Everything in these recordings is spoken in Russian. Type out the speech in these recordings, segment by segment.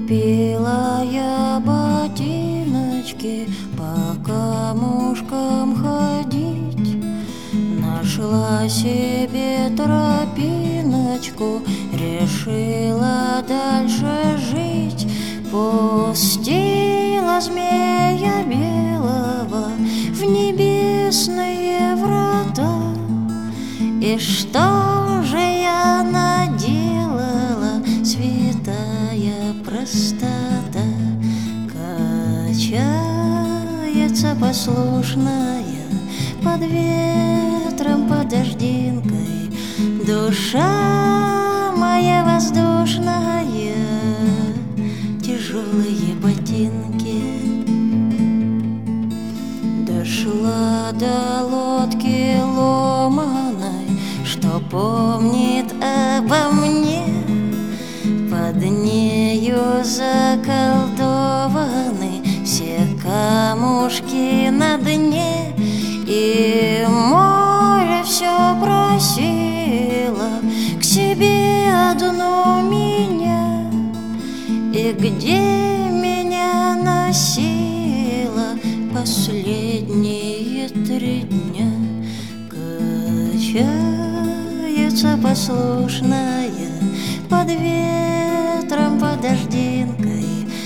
Купила я ботиночки по камушкам ходить, нашла себе тропиночку, решила дальше жить. Пустила змея белого в небесные врата. И что же я наделала, святая простота? Качается послушная под ветром, под дождинкой душа моя воздушная, тяжелые ботинки. Дошла до лодки ломаной, что помнит обо мне. Под нею заколдованы все камушки на дне, и море все просило к себе одну меня. И где меня носило последние 3 дня? Качается послушная под ветром, под дождинкой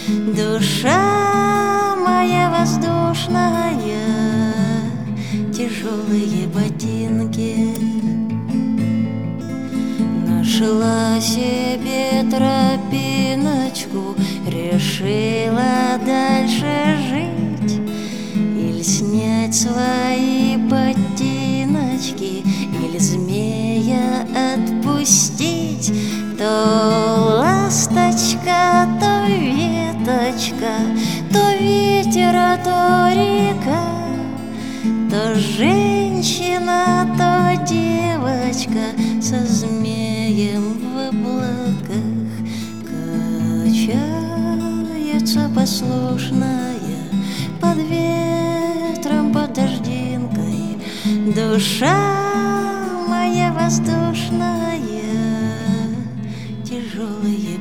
душа моя воздушная, тяжелые ботинки. Нашла себе тропиночку, решила дальше жить, или снять свои ботиночки, или змея отпустить. То ласточка, то веточка, то ветер, а то река, то женщина, то девочка со змеем в облаках. Качается послушная под ветром, под дождинкой душа моя воздушная, тяжелые